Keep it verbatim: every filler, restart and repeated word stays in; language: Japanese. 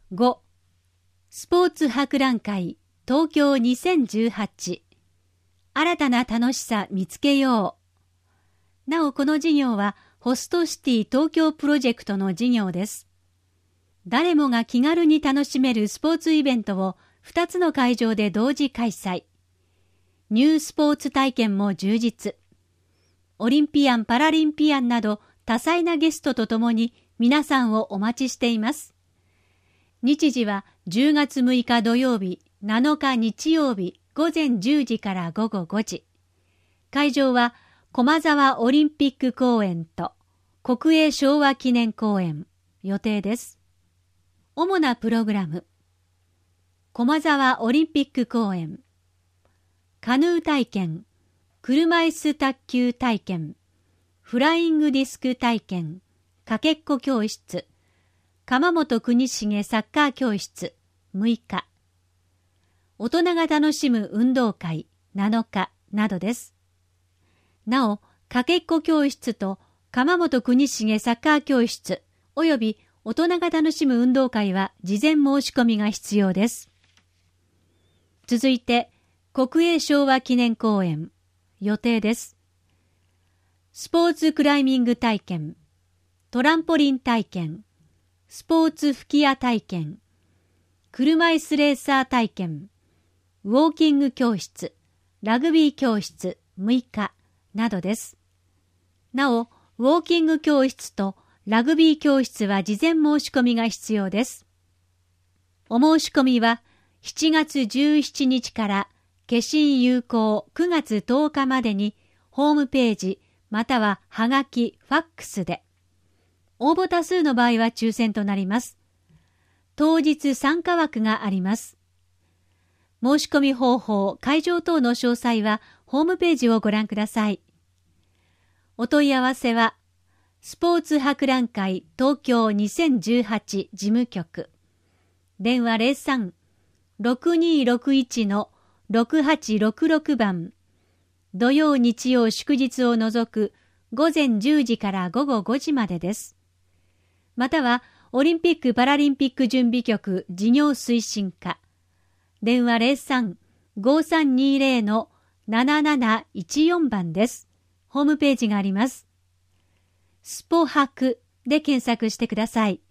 ご. スポーツ博覧会東京にせんじゅうはち、新たな楽しさ見つけよう。なお、この事業はホストシティ東京プロジェクトの事業です。誰もが気軽に楽しめるスポーツイベントをふたつの会場で同時開催。ニュースポーツ体験も充実。オリンピアン・パラリンピアンなど多彩なゲストとともに皆さんをお待ちしています。日時はじゅうがつむいか土曜日、なのか日曜日ごぜんじゅうじからごごごじ。会場は駒沢オリンピック公園と国営昭和記念公園予定です。主なプログラム。駒沢オリンピック公園、カヌー体験、車椅子卓球体験、フライングディスク体験、かけっこ教室、鎌本国重サッカー教室むいか、大人が楽しむ運動会なのかなどです。なお、かけっこ教室と鎌本国重サッカー教室および大人が楽しむ運動会は事前申し込みが必要です。続いて、国営昭和記念公園予定です。スポーツクライミング体験、トランポリン体験、スポーツ吹き矢体験、車椅子レーサー体験、ウォーキング教室、ラグビー教室むいかなどです。なお、ウォーキング教室とラグビー教室は事前申し込みが必要です。お申し込みはしちがつじゅうしちにちから消印有効くがつとおかまでにホームページまたははがき、ファックスで。応募多数の場合は抽選となります。当日参加枠があります。申し込み方法、会場等の詳細はホームページをご覧ください。お問い合わせは、スポーツ博覧会東京にせんじゅうはち事務局。電話 ゼロさん ろくにーろくいち ろくはちろくろく 番。土曜日曜祝日を除くごぜんじゅうじからごごごじまでです。または、オリンピック・パラリンピック準備局事業推進課。電話 ゼロさん ごさんにーぜろ なななないちよん 番です。ホームページがあります。スポハクで検索してください。